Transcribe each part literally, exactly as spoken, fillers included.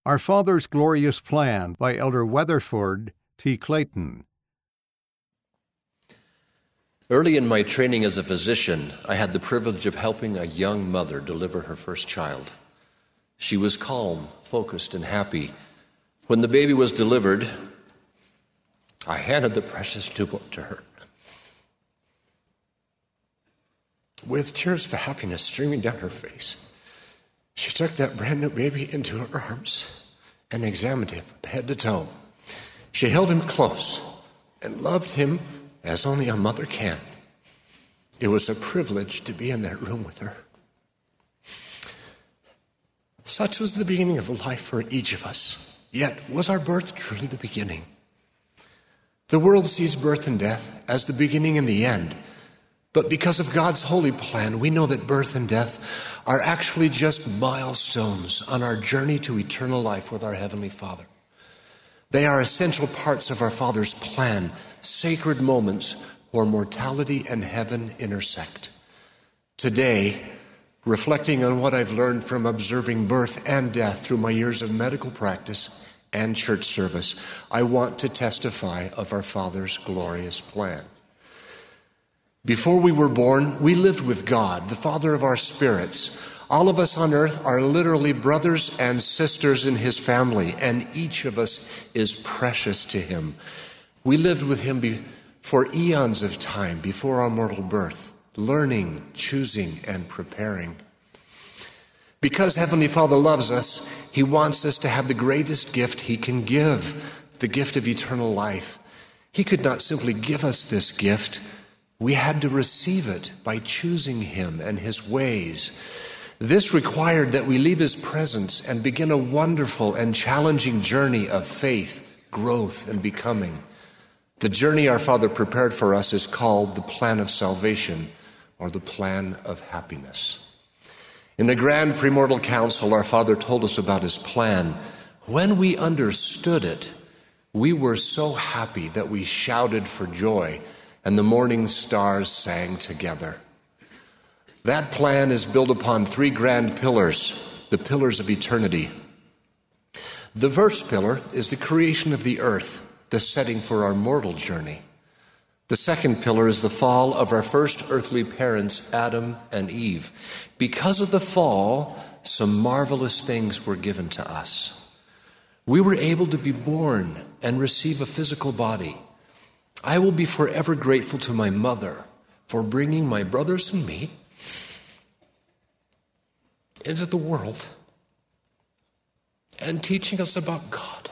Our Father's Glorious Plan by Elder Weatherford T. Clayton. Early in my training as a physician, I had the privilege of helping a young mother deliver her first child. She was calm, focused, and happy. When the baby was delivered, I handed the precious newborn to her. With tears of happiness streaming down her face, she took that brand new baby into her arms and examined him from head to toe. She held him close and loved him as only a mother can. It was a privilege to be in that room with her. Such was the beginning of life for each of us. Yet, was our birth truly the beginning? The world sees birth and death as the beginning and the end. But because of God's holy plan, we know that birth and death are actually just milestones on our journey to eternal life with our Heavenly Father. They are essential parts of our Father's plan, sacred moments where mortality and heaven intersect. Today, reflecting on what I've learned from observing birth and death through my years of medical practice and church service, I want to testify of our Father's glorious plan. Before we were born, we lived with God, the Father of our spirits. All of us on earth are literally brothers and sisters in His family, and each of us is precious to Him. We lived with Him be- for eons of time before our mortal birth, learning, choosing, and preparing. Because Heavenly Father loves us, He wants us to have the greatest gift He can give, the gift of eternal life. He could not simply give us this gift. We had to receive it by choosing Him and His ways. This required that we leave His presence and begin a wonderful and challenging journey of faith, growth, and becoming. The journey our Father prepared for us is called the plan of salvation, or the plan of happiness. In the Grand Premortal Council, our Father told us about His plan. When we understood it, we were so happy that we shouted for joy, and the morning stars sang together. That plan is built upon three grand pillars, the pillars of eternity. The first pillar is the creation of the earth, the setting for our mortal journey. The second pillar is the fall of our first earthly parents, Adam and Eve. Because of the fall, some marvelous things were given to us. We were able to be born and receive a physical body. I will be forever grateful to my mother for bringing my brothers and me into the world and teaching us about God.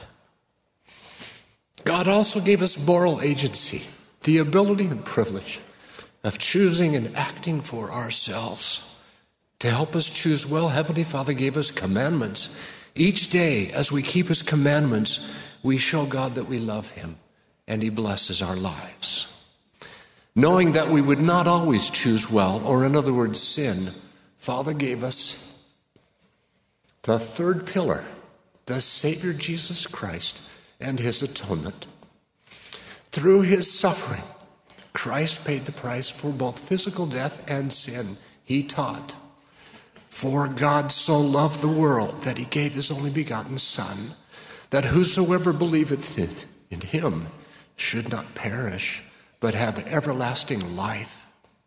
God also gave us moral agency, the ability and privilege of choosing and acting for ourselves. To help us choose well, Heavenly Father gave us commandments. Each day, as we keep His commandments, we show God that we love Him, and He blesses our lives. Knowing that we would not always choose well, or in other words, sin, Father gave us the third pillar, the Savior Jesus Christ and His atonement. Through His suffering, Christ paid the price for both physical death and sin. He taught, "For God so loved the world that He gave His only begotten Son, that whosoever believeth in Him should not perish, but have everlasting life."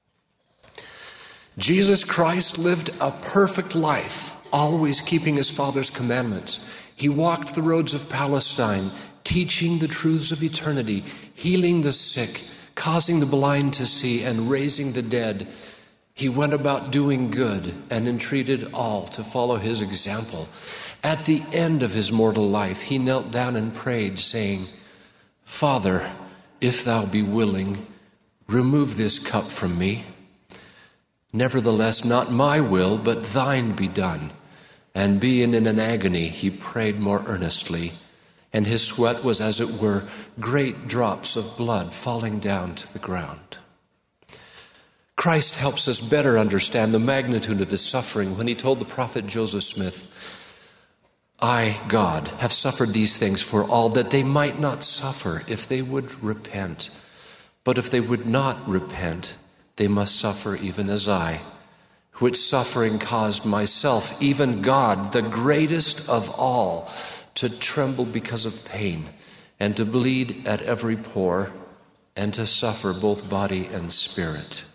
Jesus Christ lived a perfect life, always keeping His Father's commandments. He walked the roads of Palestine, teaching the truths of eternity, healing the sick, causing the blind to see, and raising the dead. He went about doing good and entreated all to follow His example. At the end of His mortal life, He knelt down and prayed, saying, "Father, if Thou be willing, remove this cup from me. Nevertheless, not my will, but Thine be done." And being in an agony, He prayed more earnestly, and His sweat was, as it were, great drops of blood falling down to the ground. Christ helps us better understand the magnitude of His suffering when He told the prophet Joseph Smith, "I, God, have suffered these things for all, that they might not suffer if they would repent. But if they would not repent, they must suffer even as I. which suffering caused myself, even God, the greatest of all, to tremble because of pain, and to bleed at every pore, and to suffer both body and spirit.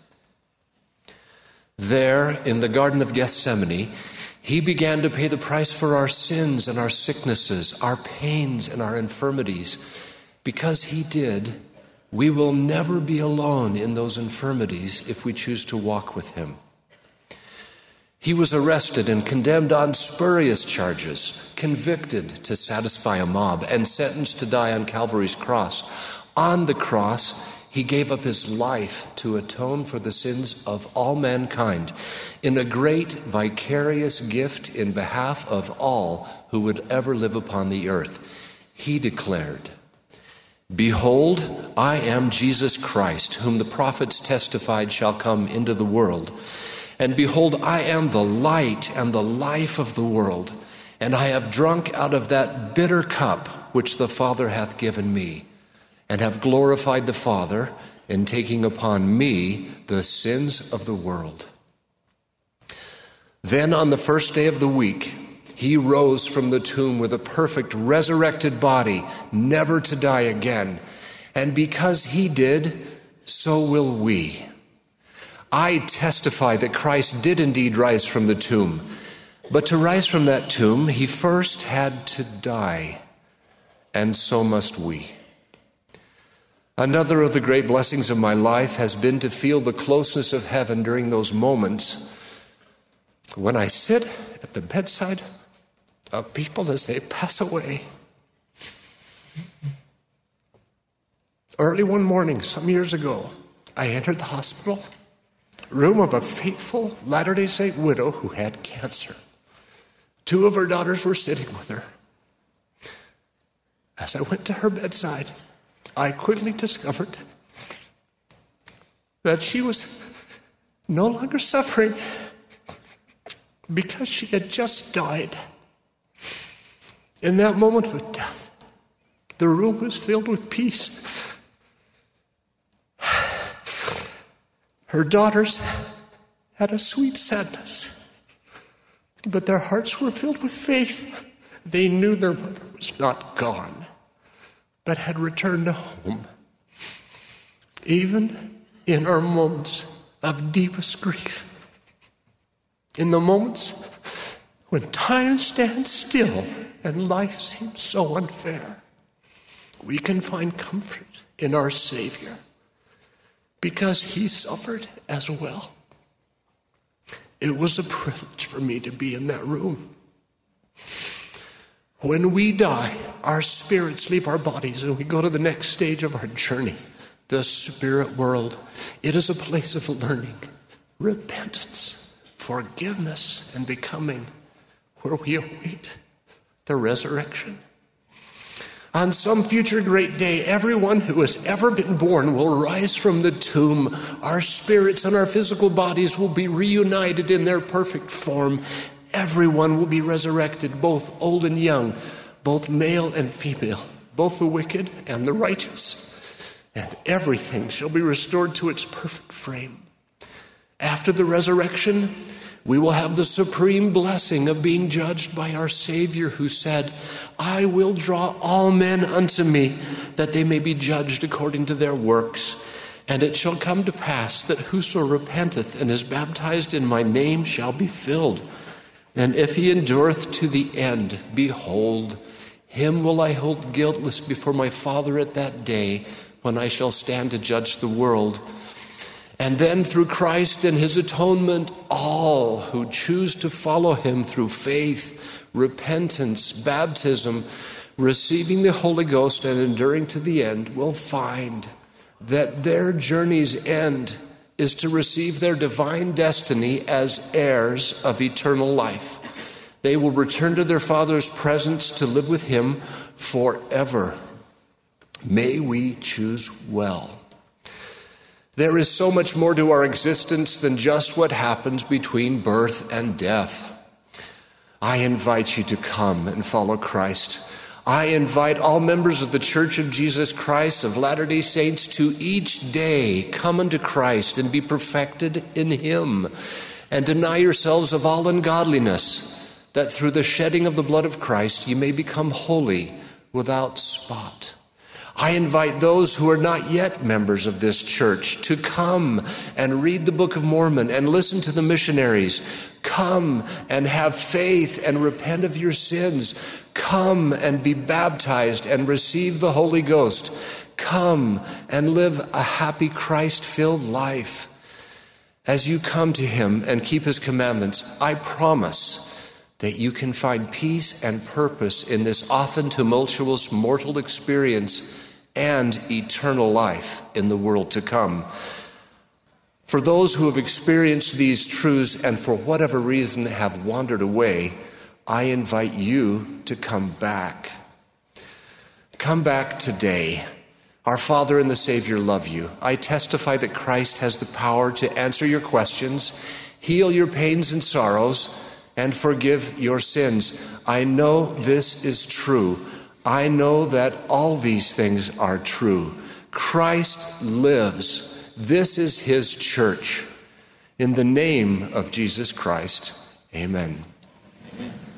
There, in the Garden of Gethsemane, he began to pay the price for our sins and our sicknesses, our pains and our infirmities. Because he did, we will never be alone in those infirmities if we choose to walk with him. He was arrested and condemned on spurious charges, convicted to satisfy a mob, and sentenced to die on Calvary's cross. On the cross, he gave up his life to atone for the sins of all mankind in a great vicarious gift in behalf of all who would ever live upon the earth. He declared, "Behold, I am Jesus Christ, whom the prophets testified shall come into the world. And behold, I am the light and the life of the world, and I have drunk out of that bitter cup which the Father hath given me, and have glorified the Father in taking upon me the sins of the world." Then on the first day of the week, he rose from the tomb with a perfect resurrected body, never to die again. And because he did, so will we. I testify that Christ did indeed rise from the tomb. But to rise from that tomb, he first had to die. And so must we. Another of the great blessings of my life has been to feel the closeness of heaven during those moments when I sit at the bedside of people as they pass away. Early one morning, some years ago, I entered the hospital room of a faithful Latter-day Saint widow who had cancer. Two of her daughters were sitting with her. As I went to her bedside, I quickly discovered that she was no longer suffering because she had just died. In that moment of death, the room was filled with peace. Her daughters had a sweet sadness, but their hearts were filled with faith. They knew their mother was not gone, but had returned to home. Even in our moments of deepest grief, in the moments when time stands still and life seems so unfair, we can find comfort in our Savior, because he suffered as well. It was a privilege for me to be in that room. When we die, our spirits leave our bodies and we go to the next stage of our journey, the spirit world. It is a place of learning, repentance, forgiveness, and becoming, where we await the resurrection. On some future great day, everyone who has ever been born will rise from the tomb. Our spirits and our physical bodies will be reunited in their perfect form. Everyone will be resurrected, both old and young, both male and female, both the wicked and the righteous. And everything shall be restored to its perfect frame. After the resurrection, we will have the supreme blessing of being judged by our Savior, who said, "I will draw all men unto me, that they may be judged according to their works. And it shall come to pass that whoso repenteth and is baptized in my name shall be filled. And if he endureth to the end, behold, him will I hold guiltless before my Father at that day, when I shall stand to judge the world." And then through Christ and his atonement, all who choose to follow him through faith, repentance, baptism, receiving the Holy Ghost, and enduring to the end, will find that their journey's end is to receive their divine destiny as heirs of eternal life. They will return to their Father's presence to live with him forever. May we choose well. There is so much more to our existence than just what happens between birth and death. I invite you to come and follow Christ. I invite all members of the Church of Jesus Christ of Latter-day Saints to each day come unto Christ and be perfected in him. and deny yourselves of all ungodliness, that through the shedding of the blood of Christ you may become holy without spot. I invite those who are not yet members of this church to come and read the Book of Mormon and listen to the missionaries. Come and have faith and repent of your sins. Come and be baptized and receive the Holy Ghost. Come and live a happy Christ-filled life. As you come to him and keep his commandments, I promise that you can find peace and purpose in this often tumultuous mortal experience and eternal life in the world to come. For those who have experienced these truths and for whatever reason have wandered away, I invite you to come back. Come back today. Our Father and the Savior love you. I testify that Christ has the power to answer your questions, heal your pains and sorrows, and forgive your sins. I know this is true. I know that all these things are true. Christ lives. This is his church. In the name of Jesus Christ, amen. Amen.